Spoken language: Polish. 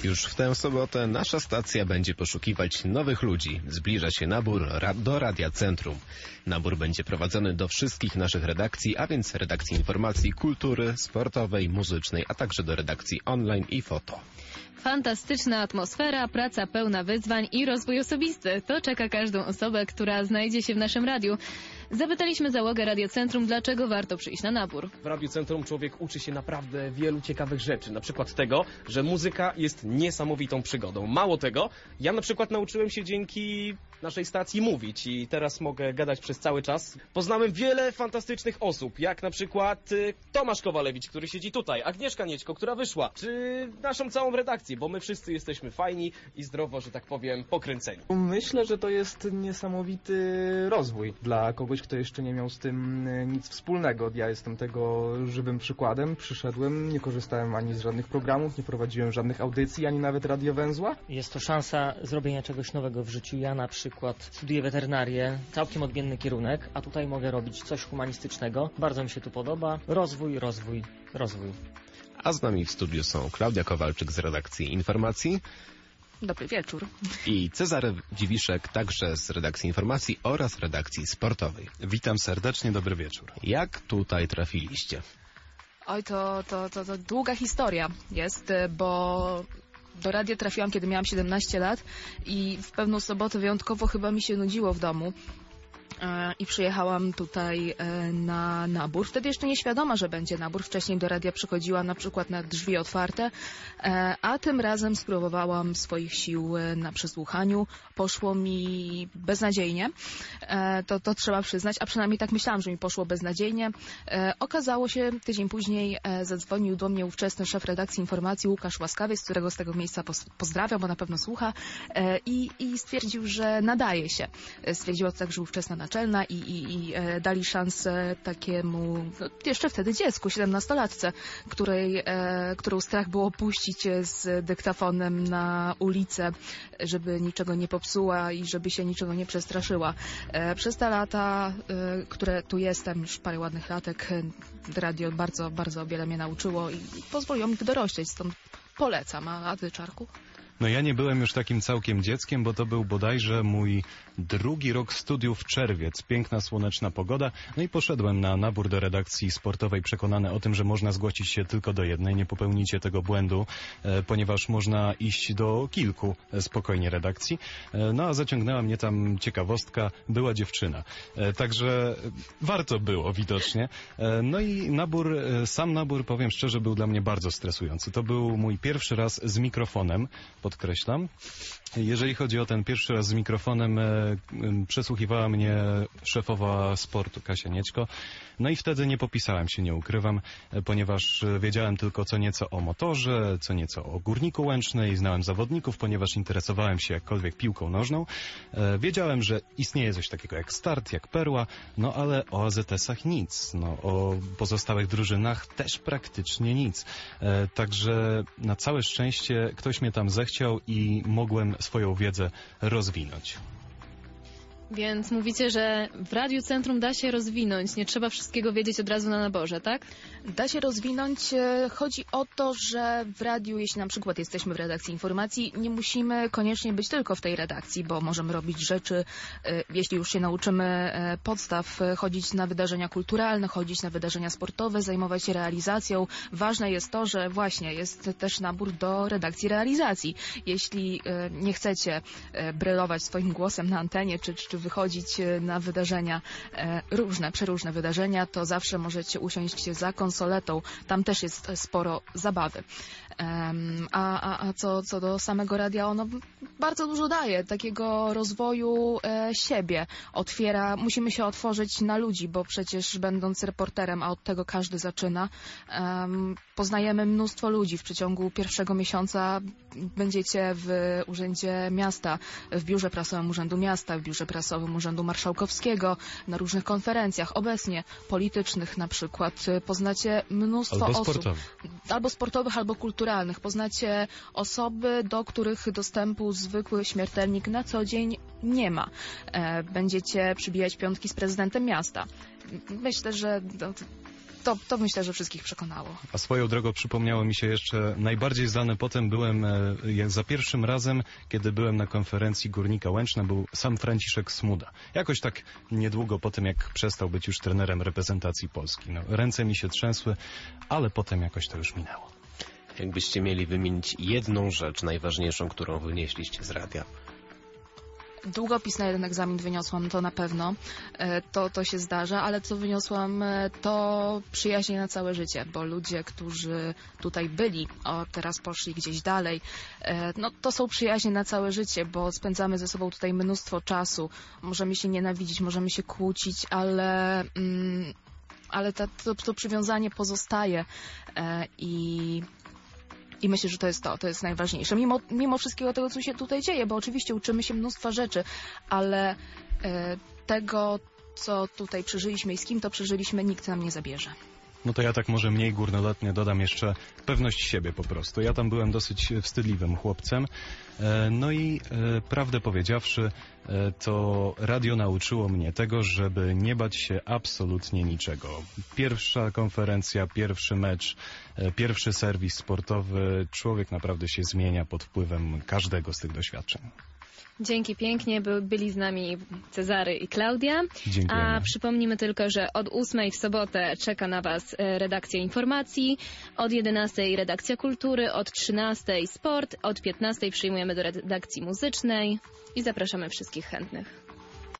Już w tę sobotę nasza stacja będzie poszukiwać nowych ludzi. Zbliża się nabór do Radia Centrum. Nabór będzie prowadzony do wszystkich naszych redakcji, a więc redakcji informacji, kultury, sportowej, muzycznej, a także do redakcji online i foto. Fantastyczna atmosfera, praca pełna wyzwań i rozwój osobisty. To czeka każdą osobę, która znajdzie się w naszym radiu. Zapytaliśmy załogę Radia Centrum, dlaczego warto przyjść na nabór. W Radiu Centrum człowiek uczy się naprawdę wielu ciekawych rzeczy. Na przykład tego, że muzyka jest niesamowitą przygodą. Mało tego, ja na przykład nauczyłem się dzięki naszej stacji mówić i teraz mogę gadać przez cały czas. Poznałem wiele fantastycznych osób, jak na przykład Tomasz Kowalewicz, który siedzi tutaj, Agnieszka Niećko, która wyszła, czy naszą całą redakcję, bo my wszyscy jesteśmy fajni i zdrowo, że tak powiem, pokręceni. Myślę, że to jest niesamowity rozwój dla kogoś, kto jeszcze nie miał z tym nic wspólnego. Ja jestem tego żywym przykładem. Przyszedłem, nie korzystałem ani z żadnych programów, nie prowadziłem żadnych audycji, ani nawet radiowęzła. Jest to szansa zrobienia czegoś nowego w życiu. Ja na przykład studiuję weterynarię, całkiem odmienny kierunek, a tutaj mogę robić coś humanistycznego. Bardzo mi się tu podoba. Rozwój, rozwój, rozwój. A z nami w studiu są Klaudia Kowalczyk z redakcji Informacji. Dobry wieczór. I Cezary Dziwiszek, także z redakcji Informacji oraz redakcji sportowej. Witam serdecznie, dobry wieczór. Jak tutaj trafiliście? Oj, to długa historia jest, bo do radia trafiłam, kiedy miałam 17 lat i w pewną sobotę wyjątkowo chyba mi się nudziło w domu. I przyjechałam tutaj na nabór. Wtedy jeszcze nieświadoma, że będzie nabór. Wcześniej do radia przychodziłam na przykład na drzwi otwarte, a tym razem spróbowałam swoich sił na przesłuchaniu. Poszło mi beznadziejnie. To trzeba przyznać, a przynajmniej tak myślałam, że mi poszło beznadziejnie. Okazało się, tydzień później zadzwonił do mnie ówczesny szef redakcji Informacji Łukasz Łaskawiec, którego z tego miejsca pozdrawiam, bo na pewno słucha, i stwierdził, że nadaje się. Stwierdziła to także ówczesna naczelna i dali szansę takiemu, jeszcze wtedy dziecku, 17-latce, którą strach było puścić z dyktafonem na ulicę, żeby niczego nie popsuła i żeby się niczego nie przestraszyła. Przez te lata, które tu jestem, już parę ładnych latek, radio bardzo, bardzo wiele mnie nauczyło i pozwoliło mi dorośleć, stąd polecam. A ty, Czarku? No ja nie byłem już takim całkiem dzieckiem, bo to był bodajże mój drugi rok studiów, czerwiec. Piękna, słoneczna pogoda. No i poszedłem na nabór do redakcji sportowej, przekonany o tym, że można zgłosić się tylko do jednej. Nie popełnicie tego błędu, ponieważ można iść do kilku spokojnie redakcji. No a zaciągnęła mnie tam ciekawostka, była dziewczyna. Także warto było widocznie. No i sam nabór, powiem szczerze, był dla mnie bardzo stresujący. To był mój pierwszy raz z mikrofonem, podkreślam. Jeżeli chodzi o ten pierwszy raz z mikrofonem, przesłuchiwała mnie szefowa sportu Kasia Niećko. No i wtedy nie popisałem się, nie ukrywam, ponieważ wiedziałem tylko co nieco o motorze, co nieco o Górniku Łęcznej, znałem zawodników, ponieważ interesowałem się jakkolwiek piłką nożną. Wiedziałem, że istnieje coś takiego jak Start, jak Perła, no ale o AZS-ach nic, no o pozostałych drużynach też praktycznie nic. Także na całe szczęście ktoś mnie tam zechciał i mogłem swoją wiedzę rozwinąć. Więc mówicie, że w Radiu Centrum da się rozwinąć, nie trzeba wszystkiego wiedzieć od razu na naborze, tak? Da się rozwinąć. Chodzi o to, że w radiu, jeśli na przykład jesteśmy w redakcji Informacji, nie musimy koniecznie być tylko w tej redakcji, bo możemy robić rzeczy, jeśli już się nauczymy podstaw, chodzić na wydarzenia kulturalne, chodzić na wydarzenia sportowe, zajmować się realizacją. Ważne jest to, że właśnie jest też nabór do redakcji realizacji. Jeśli nie chcecie brylować swoim głosem na antenie, czy wychodzić na wydarzenia, przeróżne wydarzenia, to zawsze możecie usiąść za konsoletą. Tam też jest sporo zabawy. A co do samego radia, ono bardzo dużo daje, takiego rozwoju siebie. Musimy się otworzyć na ludzi, bo przecież będąc reporterem, a od tego każdy zaczyna, poznajemy mnóstwo ludzi. W przeciągu pierwszego miesiąca będziecie w Urzędzie Miasta, w Biurze Prasowym Urzędu Miasta, w Biurze Prasowym Urzędu Marszałkowskiego, na różnych konferencjach, obecnie politycznych na przykład. Poznacie mnóstwo osób. Albo sportowych, albo kulturalnych. Poznacie osoby, do których dostępu zwykły śmiertelnik na co dzień nie ma. Będziecie przybijać piątki z prezydentem miasta. Myślę, że to myślę, że wszystkich przekonało. A swoją drogą przypomniało mi się jeszcze, najbardziej znany potem byłem za pierwszym razem, kiedy byłem na konferencji Górnika Łęczna, był sam Franciszek Smuda. Jakoś tak niedługo po tym, jak przestał być już trenerem reprezentacji Polski. No, ręce mi się trzęsły, ale potem jakoś to już minęło. Jakbyście mieli wymienić jedną rzecz najważniejszą, którą wynieśliście z radia? Długopis na jeden egzamin wyniosłam, to na pewno. To się zdarza, ale co wyniosłam, to przyjaźnie na całe życie, bo ludzie, którzy tutaj byli, teraz poszli gdzieś dalej, no to są przyjaźnie na całe życie, bo spędzamy ze sobą tutaj mnóstwo czasu. Możemy się nienawidzić, możemy się kłócić, ale to przywiązanie pozostaje i myślę, że to jest najważniejsze. Mimo wszystkiego tego, co się tutaj dzieje, bo oczywiście uczymy się mnóstwa rzeczy, ale tego, co tutaj przeżyliśmy i z kim to przeżyliśmy, nikt nam nie zabierze. No to ja tak może mniej górnolotnie dodam jeszcze pewność siebie po prostu. Ja tam byłem dosyć wstydliwym chłopcem. No i prawdę powiedziawszy, to radio nauczyło mnie tego, żeby nie bać się absolutnie niczego. Pierwsza konferencja, pierwszy mecz, pierwszy serwis sportowy. Człowiek naprawdę się zmienia pod wpływem każdego z tych doświadczeń. Dzięki pięknie, byli z nami Cezary i Klaudia. Dziękujemy. A przypomnimy tylko, że od 8 w sobotę czeka na Was redakcja informacji, od 11 redakcja kultury, od 13 sport, od 15 przyjmujemy do redakcji muzycznej i zapraszamy wszystkich chętnych.